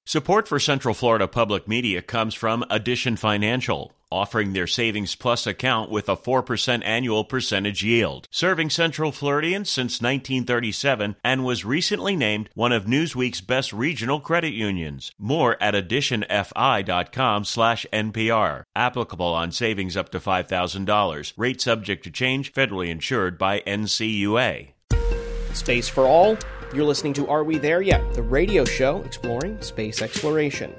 Support for Central Florida Public Media comes from Addition Financial, offering their Savings Plus account with a 4% annual percentage yield. Serving Central Floridians since 1937 and was recently named one of Newsweek's best regional credit unions. More at additionfi.com/NPR. Applicable on savings up to $5,000. Rate subject to change. Federally insured by NCUA. Space for all. You're listening to Are We There Yet? The radio show exploring space exploration.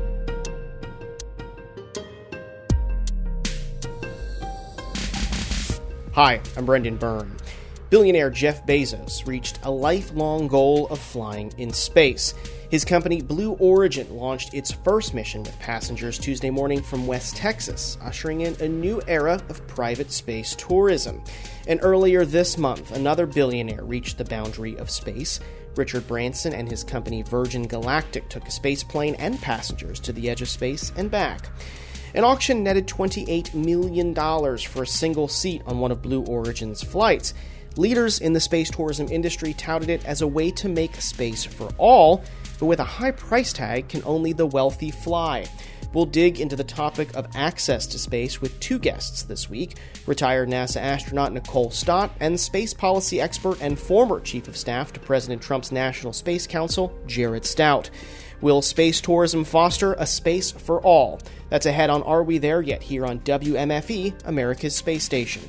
Hi, I'm Brendan Byrne. Billionaire Jeff Bezos reached a lifelong goal of flying in space. His company Blue Origin launched its first mission with passengers Tuesday morning from West Texas, ushering in a new era of private space tourism. And earlier this month, another billionaire reached the boundary of space. Richard Branson and his company Virgin Galactic took a space plane and passengers to the edge of space and back. An auction netted $28 million for a single seat on one of Blue Origin's flights. Leaders in the space tourism industry touted it as a way to make space for all, but with a high price tag, can only the wealthy fly. We'll dig into the topic of access to space with two guests this week, retired NASA astronaut Nicole Stott and space policy expert and former chief of staff to President Trump's National Space Council, Jared Stout. Will space tourism foster a space for all? That's ahead on Are We There Yet? Here on WMFE, America's Space Station.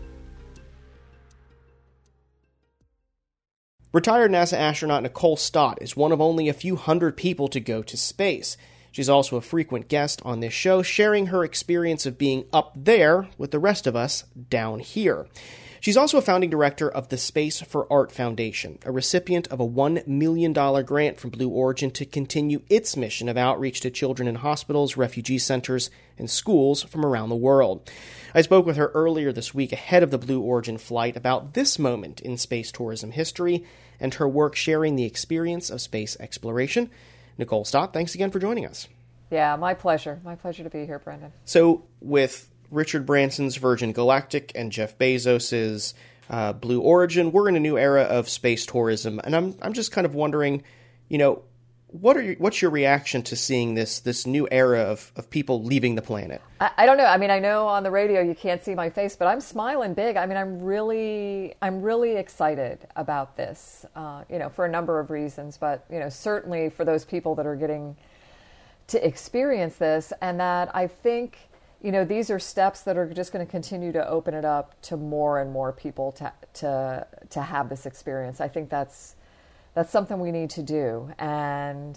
Retired NASA astronaut Nicole Stott is one of only a few hundred people to go to space. She's also a frequent guest on this show, sharing her experience of being up there with the rest of us down here. She's also a founding director of the Space for Art Foundation, a recipient of a $1 million grant from Blue Origin to continue its mission of outreach to children in hospitals, refugee centers, and schools from around the world. I spoke with her earlier this week ahead of the Blue Origin flight about this moment in space tourism history and her work sharing the experience of space exploration. Nicole Stott, thanks again for joining us. Yeah, my pleasure. My pleasure to be here, Brendan. So with Richard Branson's Virgin Galactic and Jeff Bezos's Blue Origin, we're in a new era of space tourism, and I'm just kind of wondering, what's your reaction to seeing this new era of people leaving the planet? I don't know. I mean, I know on the radio you can't see my face, but I'm smiling big. I mean, I'm really excited about this, for a number of reasons, but, certainly for those people that are getting to experience this, and that I think, these are steps that are just going to continue to open it up to more and more people to have this experience. I think that's something we need to do. And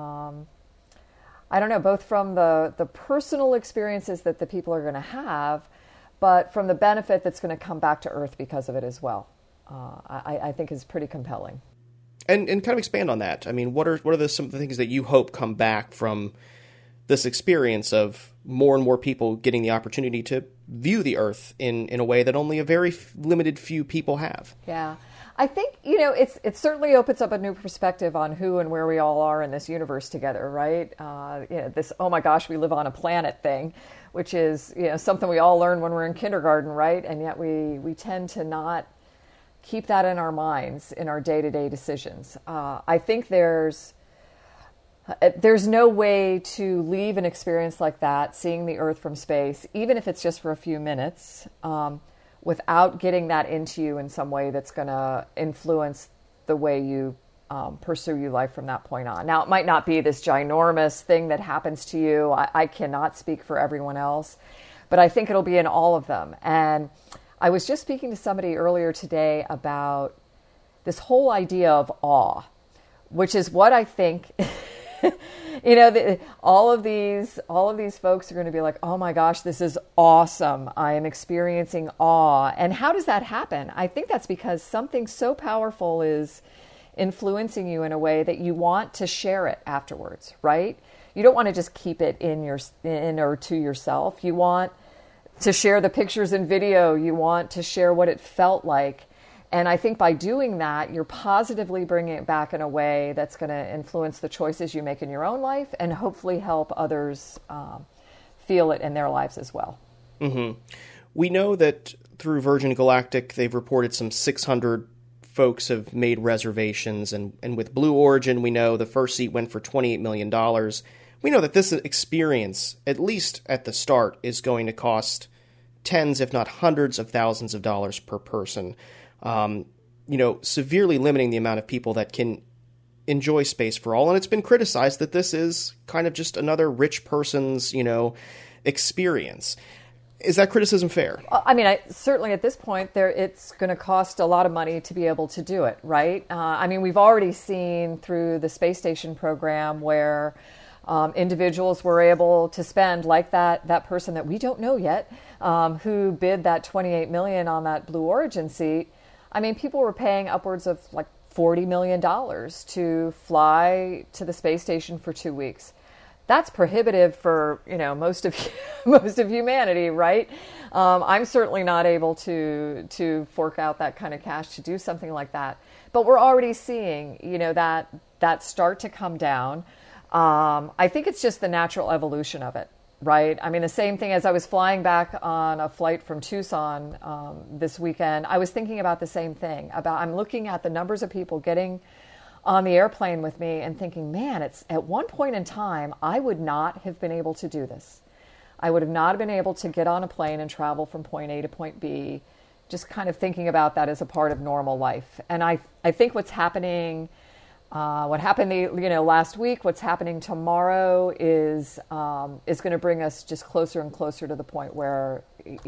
I don't know, both from the personal experiences that the people are going to have, but from the benefit that's going to come back to Earth because of it as well, I think is pretty compelling. And kind of expand on that. I mean, what are some of the things that you hope come back from this experience of more and more people getting the opportunity to view the Earth in a way that only a very limited few people have? Yeah. I think, it certainly opens up a new perspective on who and where we all are in this universe together, right? This, oh my gosh, we live on a planet thing, which is, something we all learn when we're in kindergarten, right? And yet we tend to not keep that in our minds in our day-to-day decisions. I think there's no way to leave an experience like that, seeing the Earth from space, even if it's just for a few minutes, without getting that into you in some way that's going to influence the way you pursue your life from that point on. Now, it might not be this ginormous thing that happens to you. I cannot speak for everyone else, but I think it'll be in all of them. And I was just speaking to somebody earlier today about this whole idea of awe, which is what I think... all of these folks are going to be like, oh my gosh, this is awesome. I am experiencing awe. And how does that happen? I think that's because something so powerful is influencing you in a way that you want to share it afterwards, right? You don't want to just keep it in or to yourself. You want to share the pictures and video. You want to share what it felt like. And I think by doing that, you're positively bringing it back in a way that's going to influence the choices you make in your own life and hopefully help others feel it in their lives as well. Mm-hmm. We know that through Virgin Galactic, they've reported some 600 folks have made reservations, and with Blue Origin, we know the first seat went for $28 million. We know that this experience, at least at the start, is going to cost tens, if not hundreds of thousands of dollars per person, severely limiting the amount of people that can enjoy Space for All. And it's been criticized that this is kind of just another rich person's, experience. Is that criticism fair? I mean, certainly at this point, it's going to cost a lot of money to be able to do it, right? We've already seen through the space station program where individuals were able to spend, like that person that we don't know yet, who bid that $28 million on that Blue Origin seat. I mean, people were paying upwards of like $40 million to fly to the space station for 2 weeks. That's prohibitive for, most of humanity, right? I'm certainly not able to fork out that kind of cash to do something like that. But we're already seeing, that start to come down. I think it's just the natural evolution of it, right? I mean, the same thing as I was flying back on a flight from Tucson this weekend, I was thinking about the same thing. I'm looking at the numbers of people getting on the airplane with me and thinking, man, it's at one point in time, I would not have been able to do this. I would have not been able to get on a plane and travel from point A to point B, just kind of thinking about that as a part of normal life. And I think what's happening, what happened last week, what's happening tomorrow is going to bring us just closer and closer to the point where,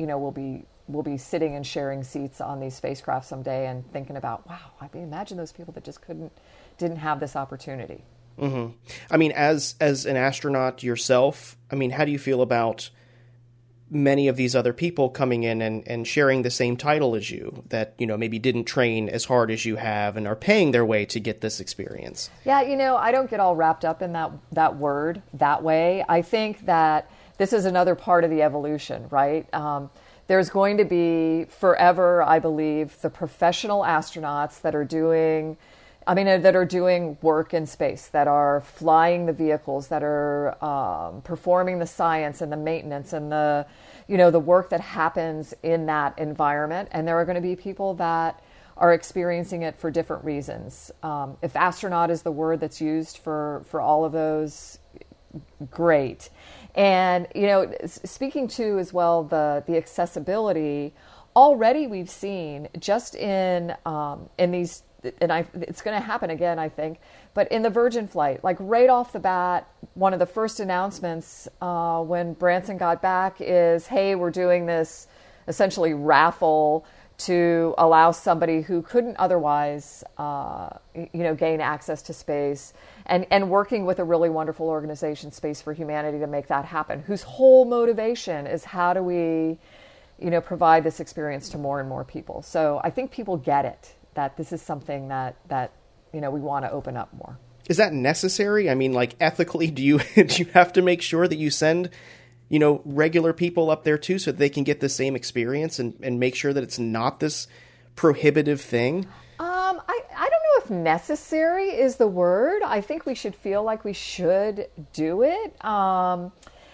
we'll be sitting and sharing seats on these spacecraft someday and thinking about, wow, I mean, imagine those people that just didn't have this opportunity. Mm-hmm. I mean, as an astronaut yourself, I mean, how do you feel about many of these other people coming in and sharing the same title as you that, maybe didn't train as hard as you have and are paying their way to get this experience? Yeah, I don't get all wrapped up in that word that way. I think that this is another part of the evolution, right? There's going to be forever, I believe, the professional astronauts that are doing work in space, that are flying the vehicles, that are performing the science and the maintenance and the work that happens in that environment. And there are going to be people that are experiencing it for different reasons. If astronaut is the word that's used for all of those, great. And, speaking to as well the accessibility, already we've seen just in these, and it's going to happen again, I think, but in the Virgin flight, like right off the bat, one of the first announcements when Branson got back is, hey, we're doing this essentially raffle to allow somebody who couldn't otherwise, gain access to space, and working with a really wonderful organization, Space for Humanity, to make that happen, whose whole motivation is how do we, provide this experience to more and more people. So I think people get it, that this is something that we want to open up more. Is that necessary? I mean, like, ethically, do you have to make sure that you send regular people up there too, so that they can get the same experience and make sure that it's not this prohibitive thing? I don't know if necessary is the word. I think we should feel like we should do it. I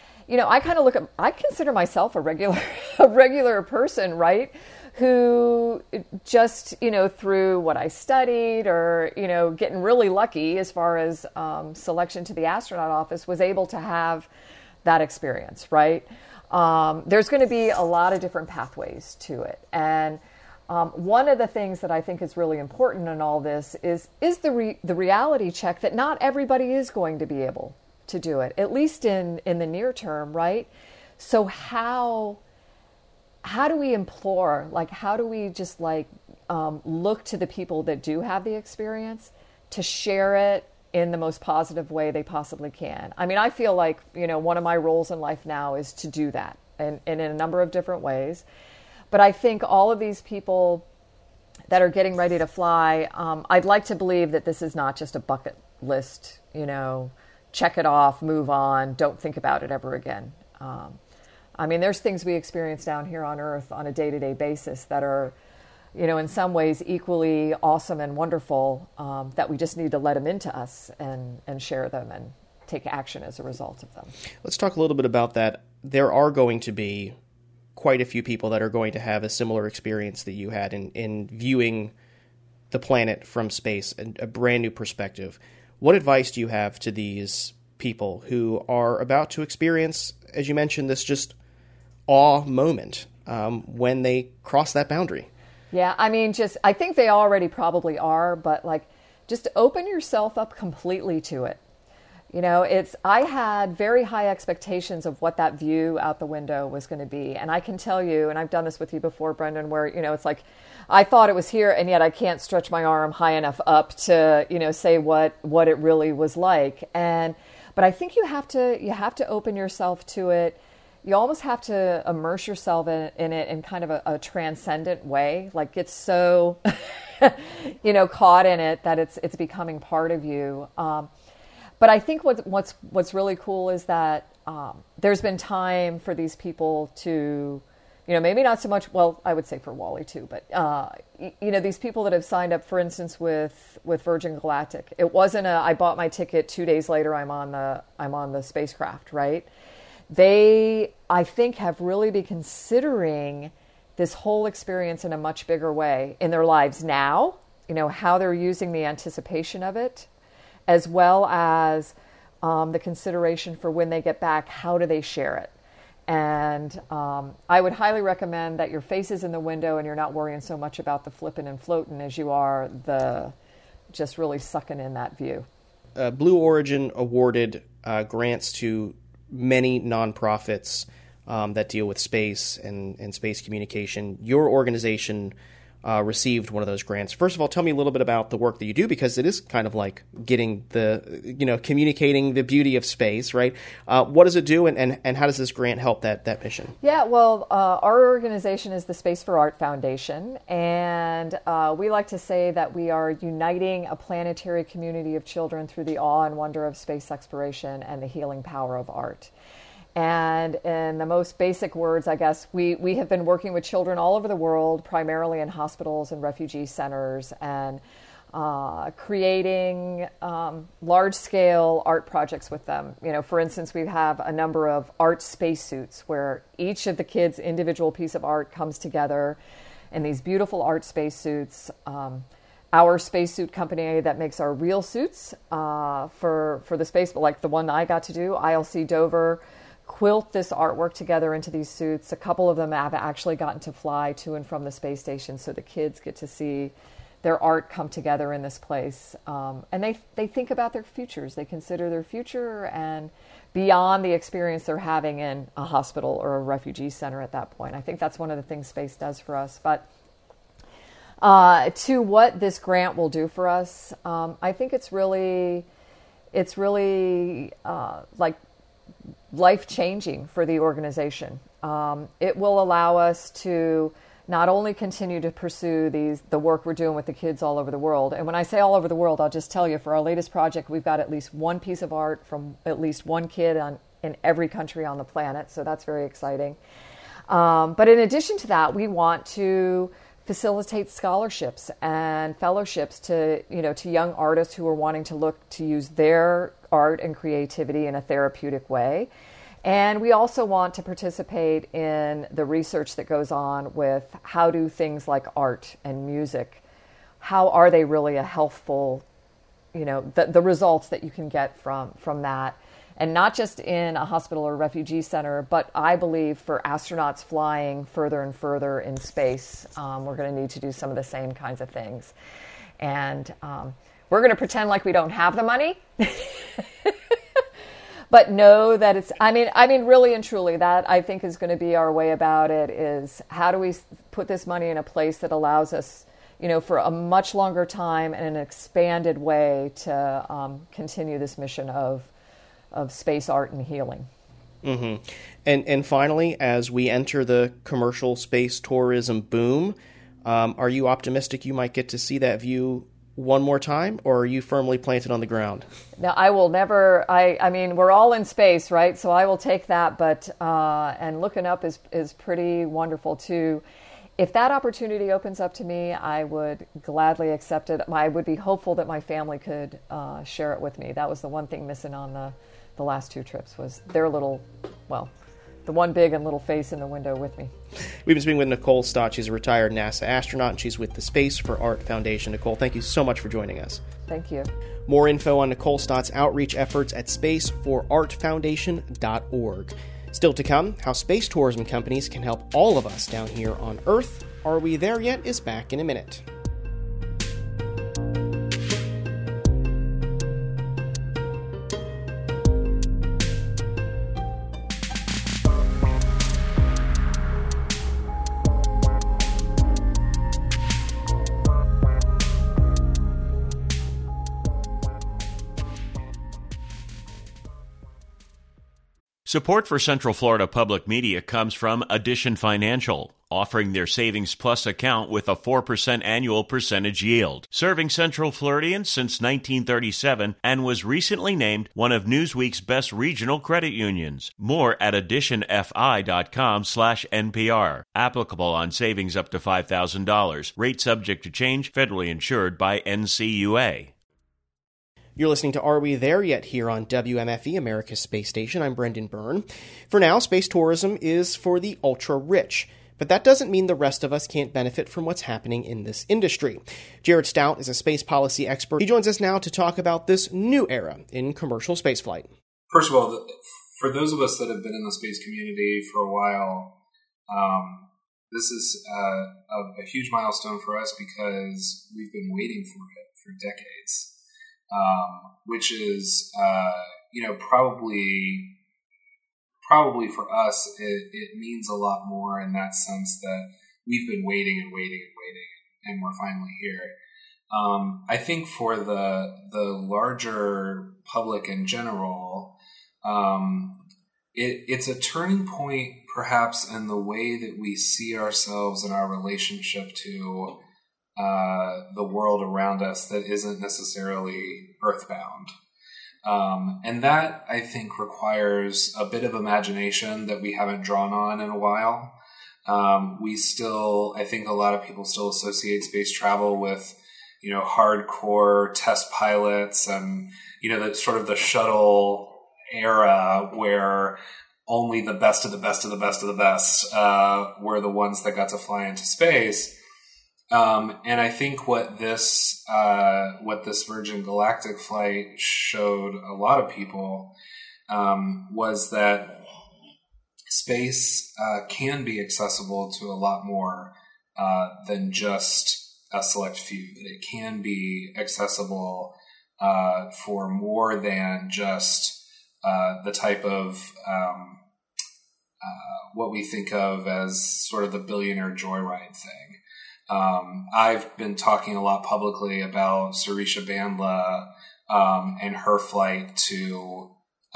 consider myself a regular person, right? Who just, through what I studied or, getting really lucky as far as selection to the astronaut office, was able to have that experience, right? There's going to be a lot of different pathways to it. And one of the things that I think is really important in all this is the reality check that not everybody is going to be able to do it, at least in the near term, right? So how do we implore, how do we just look to the people that do have the experience to share it in the most positive way they possibly can? I mean, I feel like, one of my roles in life now is to do that and in a number of different ways. But I think all of these people that are getting ready to fly, I'd like to believe that this is not just a bucket list, check it off, move on, don't think about it ever again. There's things we experience down here on Earth on a day-to-day basis that are, in some ways equally awesome and wonderful, that we just need to let them into us and share them and take action as a result of them. Let's talk a little bit about that. There are going to be quite a few people that are going to have a similar experience that you had in viewing the planet from space, a brand new perspective. What advice do you have to these people who are about to experience, as you mentioned, this just awe moment when they cross that boundary? Yeah, I mean, I think they already probably are, but like, just open yourself up completely to it. You know, I had very high expectations of what that view out the window was going to be. And I can tell you, and I've done this with you before, Brendan, where, you know, it's like, I thought it was here and yet I can't stretch my arm high enough up to, you know, say what it really was like. But I think you have to open yourself to it. You almost have to immerse yourself in it in kind of a transcendent way, like get so, you know, caught in it that it's becoming part of you. But I think what's really cool is that there's been time for these people to, you know, maybe not so much, well, I would say for Wally too, but, you know, these people that have signed up, for instance, with Virgin Galactic, it wasn't I bought my ticket 2 days later, I'm on the spacecraft, right? They, I think, have really been considering this whole experience in a much bigger way in their lives now, you know, how they're using the anticipation of it, as well as the consideration for when they get back, how do they share it? And I would highly recommend that your face is in the window and you're not worrying so much about the flipping and floating as you are just really sucking in that view. Blue Origin awarded grants to many nonprofits that deal with space and space communication. Your organization received one of those grants. First of all, tell me a little bit about the work that you do, because it is kind of like getting communicating the beauty of space, right? What does it do, and how does this grant help that mission? Yeah, well, our organization is the Space for Art Foundation, and we like to say that we are uniting a planetary community of children through the awe and wonder of space exploration and the healing power of art. And in the most basic words, I guess, we have been working with children all over the world, primarily in hospitals and refugee centers, and creating large-scale art projects with them. You know, for instance, we have a number of art spacesuits where each of the kids' individual piece of art comes together in these beautiful art spacesuits. Our spacesuit company that makes our real suits for the space, but like the one I got to do, ILC Dover, quilt this artwork together into these suits. A couple of them have actually gotten to fly to and from the space station, so the kids get to see their art come together in this place. And they think about their futures. They consider their future and beyond the experience they're having in a hospital or a refugee center at that point. I think that's one of the things space does for us. But to what this grant will do for us, I think it's really like life-changing for the organization. It will allow us to not only continue to pursue the work we're doing with the kids all over the world. And when I say all over the world, I'll just tell you, for our latest project, we've got at least one piece of art from at least one kid in every country on the planet. So that's very exciting. But in addition to that, we want to facilitate scholarships and fellowships to young artists who are wanting to look to use their art and creativity in a therapeutic way. And we also want to participate in the research that goes on with how do things like art and music, how are they really a healthful, the results that you can get from that. And not just in a hospital or refugee center, but I believe for astronauts flying further and further in space, we're going to need to do some of the same kinds of things. And we're going to pretend like we don't have the money, but know that it's, I mean, really and truly, that I think is going to be our way about it, is how do we put this money in a place that allows us, for a much longer time and an expanded way to continue this mission of space art and healing. Mm-hmm. And finally, as we enter the commercial space tourism boom, are you optimistic you might get to see that view one more time, or are you firmly planted on the ground? No, I will never. I mean, we're all in space, right? So I will take that, but and looking up is pretty wonderful too. If that opportunity opens up to me, I would gladly accept it. I would be hopeful that my family could share it with me. That was the one thing missing on the last two trips, was their little, well, the one big and little face in the window with me. We've been speaking with Nicole Stott. She's a retired NASA astronaut, and she's with the Space for Art Foundation. Nicole, thank you so much for joining us. Thank you. More info on Nicole Stott's outreach efforts at spaceforartfoundation.org. Still to come, how space tourism companies can help all of us down here on Earth. Are We There Yet? Is back in a minute. Support for Central Florida Public Media comes from Addition Financial, offering their Savings Plus account with a 4% annual percentage yield. Serving Central Floridians since 1937 and was recently named one of Newsweek's best regional credit unions. More at additionfi.com/NPR. Applicable on savings up to $5,000. Rate subject to change. Federally insured by NCUA. You're listening to Are We There Yet? Here on WMFE, America's Space Station. I'm Brendan Byrne. For now, space tourism is for the ultra-rich. But that doesn't mean the rest of us can't benefit from what's happening in this industry. Jared Stout is a space policy expert. He joins us now to talk about this new era in commercial spaceflight. First of all, for those of us that have been in the space community for a while, this is a huge milestone for us because we've been waiting for it for decades. Which is, probably for us, it means a lot more in that sense that we've been waiting and waiting and waiting, and we're finally here. I think for the larger public in general, it's a turning point, perhaps, in the way that we see ourselves and our relationship to the world around us that isn't necessarily earthbound. And that, I think, requires a bit of imagination that we haven't drawn on in a while. I think a lot of people still associate space travel with, hardcore test pilots and, the sort of the shuttle era where only the best of the best of the best of the best were the ones that got to fly into space. And I think what this Virgin Galactic flight showed a lot of people was that space can be accessible to a lot more than just a select few. That it can be accessible for more than just the type of what we think of as sort of the billionaire joyride thing. I've been talking a lot publicly about Sirisha Bandla and her flight to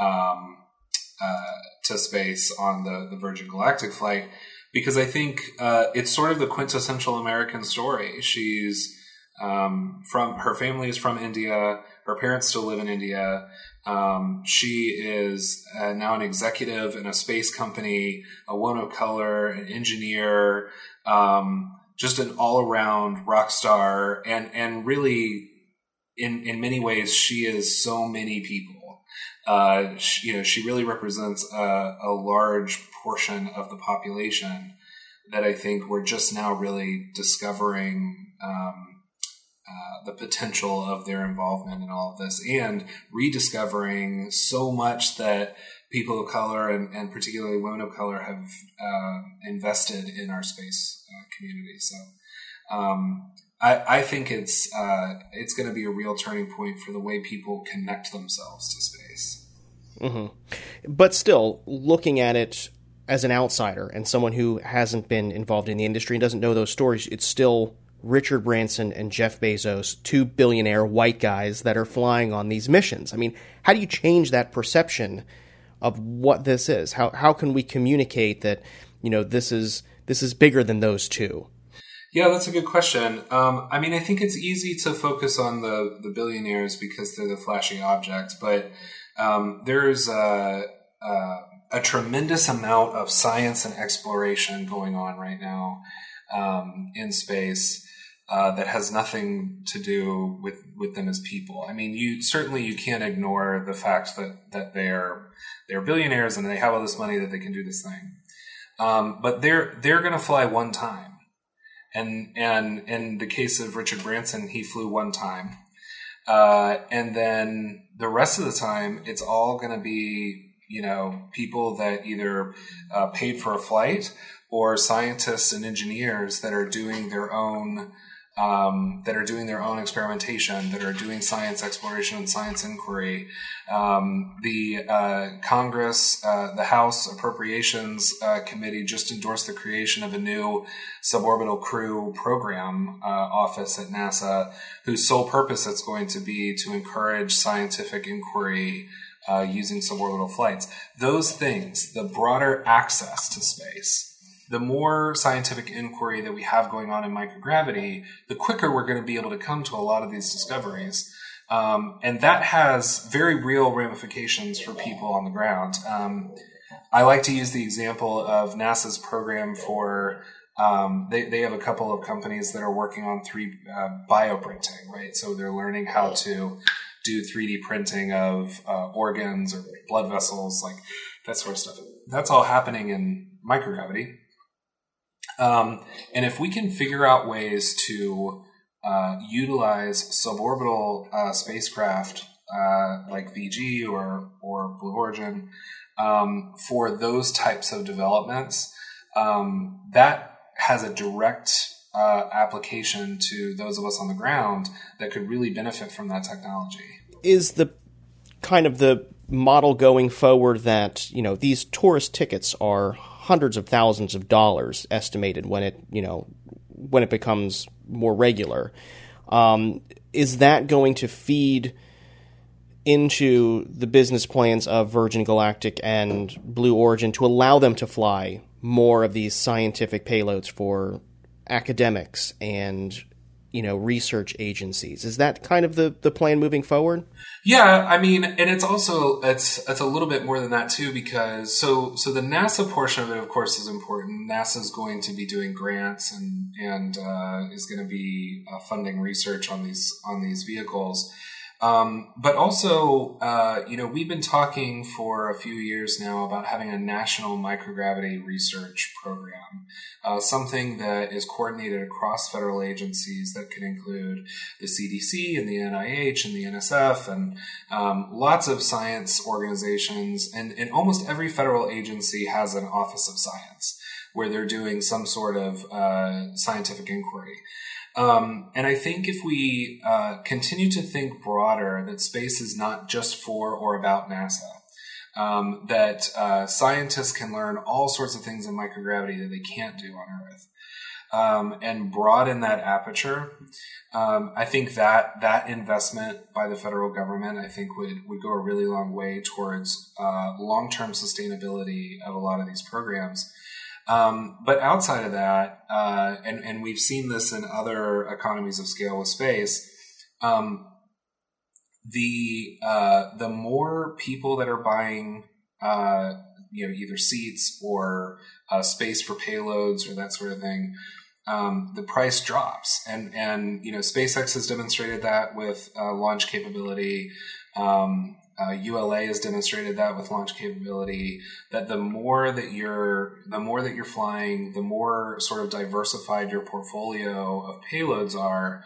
space on the Virgin Galactic flight, because I think it's sort of the quintessential American story. She's her family is from India. Her parents still live in India. She is now an executive in a space company, a woman of color, an engineer, just an all-around rock star, and really, in many ways, she is so many people. She really represents a large portion of the population that I think we're just now really discovering the potential of their involvement in all of this, and rediscovering so much that people of color and particularly women of color have invested in our space community. So I think it's going to be a real turning point for the way people connect themselves to space. Mm-hmm. But still, looking at it as an outsider and someone who hasn't been involved in the industry and doesn't know those stories, it's still Richard Branson and Jeff Bezos, two billionaire white guys that are flying on these missions. I mean, how do you change that perception of what this is? How can we communicate that, this is bigger than those two? Yeah, that's a good question. I think it's easy to focus on the billionaires because they're the flashy object, but there's a tremendous amount of science and exploration going on right now in space. that has nothing to do with them as people. I mean, you can't ignore the fact that they're billionaires and they have all this money that they can do this thing. But they're going to fly one time. And in the case of Richard Branson, he flew one time. And then the rest of the time, it's all going to be, people that either paid for a flight or scientists and engineers that are doing their own experimentation, that are doing science exploration and science inquiry. The Congress, the House Appropriations Committee just endorsed the creation of a new suborbital crew program office at NASA, whose sole purpose it's going to be to encourage scientific inquiry using suborbital flights. Those things, the broader access to space, the more scientific inquiry that we have going on in microgravity, the quicker we're going to be able to come to a lot of these discoveries. And that has very real ramifications for people on the ground. I like to use the example of NASA's program for, they have a couple of companies that are working on bioprinting, right? So they're learning how to do 3D printing of organs or blood vessels, like that sort of stuff. That's all happening in microgravity. And if we can figure out ways to utilize suborbital spacecraft like VG or Blue Origin for those types of developments, that has a direct application to those of us on the ground that could really benefit from that technology. Is the kind of the model going forward that, these tourist tickets are hundreds of thousands of dollars estimated when it becomes more regular. Is that going to feed into the business plans of Virgin Galactic and Blue Origin to allow them to fly more of these scientific payloads for academics and research agencies? Is that kind of the plan moving forward? Yeah, I mean, and it's also it's a little bit more than that too, because so the NASA portion of it, of course, is important. NASA's going to be doing grants and is going to be funding research on these vehicles. But also, we've been talking for a few years now about having a national microgravity research program, something that is coordinated across federal agencies that can include the CDC and the NIH and the NSF and lots of science organizations. And almost every federal agency has an Office of Science where they're doing some sort of scientific inquiry. And I think if we continue to think broader, that space is not just for or about NASA, that scientists can learn all sorts of things in microgravity that they can't do on Earth, and broaden that aperture, I think that investment by the federal government, I think would go a really long way towards long-term sustainability of a lot of these programs. But outside of that, and we've seen this in other economies of scale with space, the more people that are buying, either seats or space for payloads or that sort of thing, the price drops. And SpaceX has demonstrated that with launch capability. ULA has demonstrated that with launch capability, that the more that you're flying, the more sort of diversified your portfolio of payloads are,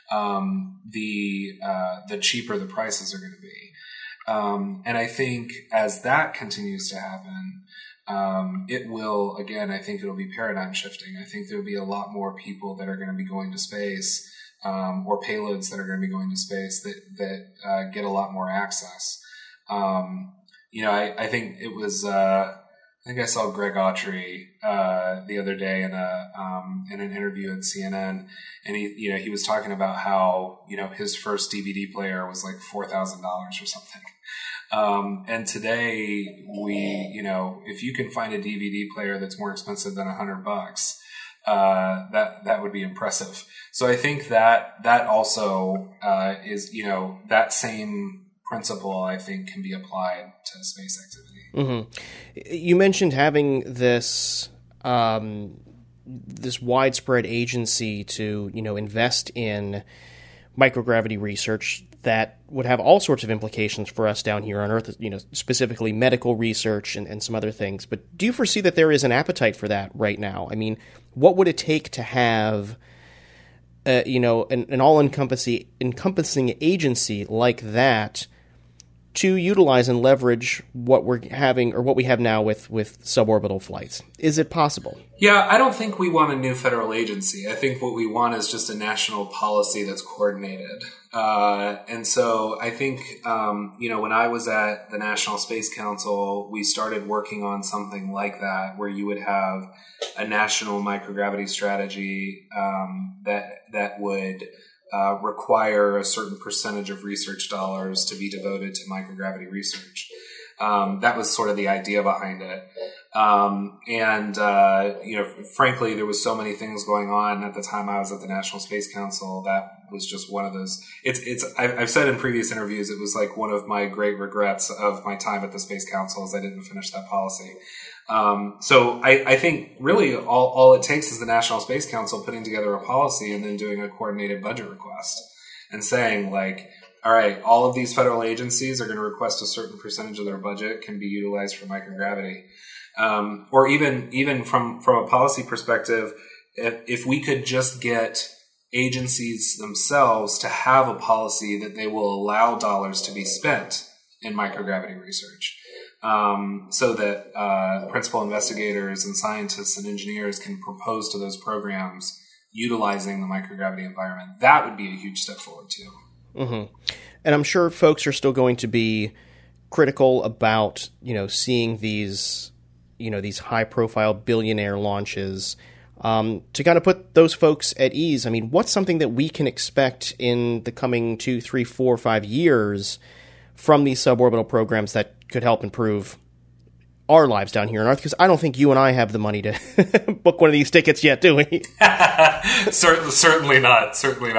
the cheaper the prices are going to be. And I think as that continues to happen, it will, again, I think it'll be paradigm shifting. I think there'll be a lot more people that are going to be going to space, or payloads that are going to be going to space that get a lot more access. I think it was, I think I saw Greg Autry, the other day in an interview at CNN, and he was talking about how, his first DVD player was like $4,000 or something. And today if you can find a DVD player that's more expensive than $100, that would be impressive. So I think that also, is, that same principle, I think, can be applied to space activity. Mm-hmm. You mentioned having this this widespread agency to, invest in microgravity research that would have all sorts of implications for us down here on Earth, specifically medical research and some other things. But do you foresee that there is an appetite for that right now? I mean, what would it take to have, an all-encompassing agency like that to utilize and leverage what we're having or what we have now with suborbital flights? Is it possible? Yeah, I don't think we want a new federal agency. I think what we want is just a national policy that's coordinated. And so I think, when I was at the National Space Council, we started working on something like that, where you would have a national microgravity strategy that would require a certain percentage of research dollars to be devoted to microgravity research. That was sort of the idea behind it. Frankly, there was so many things going on at the time I was at the National Space Council. That was just one of those. I've said in previous interviews, it was like one of my great regrets of my time at the Space Council is I didn't finish that policy. So I think really all it takes is the National Space Council putting together a policy and then doing a coordinated budget request and saying like, all right, all of these federal agencies are going to request a certain percentage of their budget can be utilized for microgravity. Or even from a policy perspective, if we could just get agencies themselves to have a policy that they will allow dollars to be spent in microgravity research, so that principal investigators and scientists and engineers can propose to those programs utilizing the microgravity environment, that would be a huge step forward too. Mm-hmm. And I'm sure folks are still going to be critical about, seeing these high-profile billionaire launches. To kind of put those folks at ease, I mean, what's something that we can expect in the coming 2, 3, 4, 5 years from these suborbital programs that could help improve our lives down here on Earth? Because I don't think you and I have the money to book one of these tickets yet, do we? Certainly not.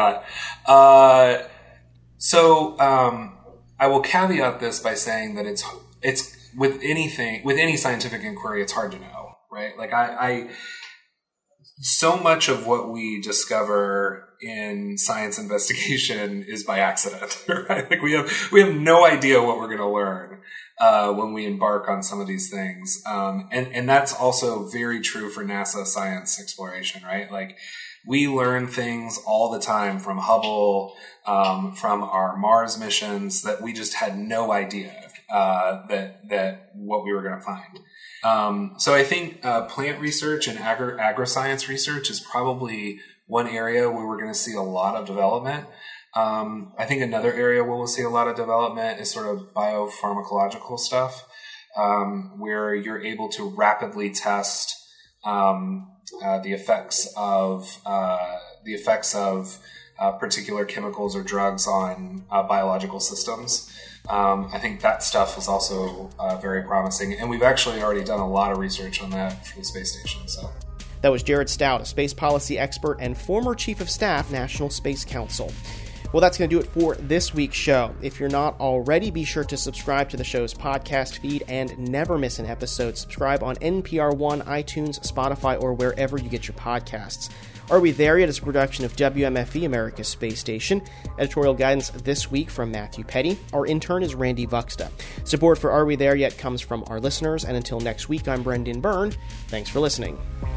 So I will caveat this by saying that it's with any scientific inquiry, it's hard to know, right? Like so much of what we discover in science investigation is by accident, right? Like we have no idea what we're going to learn when we embark on some of these things, and that's also very true for NASA science exploration, right? Like we learn things all the time from Hubble, from our Mars missions that we just had no idea that what we were going to find. So I think plant research and agri-science research is probably one area where we're going to see a lot of development. I think another area where we'll see a lot of development is sort of biopharmacological stuff, where you're able to rapidly test the effects of particular chemicals or drugs on biological systems. I think that stuff is also very promising, and we've actually already done a lot of research on that for the space station. So that was Jared Stout, a space policy expert and former chief of staff, National Space Council. Well, that's going to do it for this week's show. If you're not already, be sure to subscribe to the show's podcast feed and never miss an episode. Subscribe on NPR One, iTunes, Spotify, or wherever you get your podcasts. Are We There Yet is a production of WMFE, America's Space Station. Editorial guidance this week from Matthew Petty. Our intern is Randy Vuxta. Support for Are We There Yet comes from our listeners, and until next week, I'm Brendan Byrne. Thanks for listening.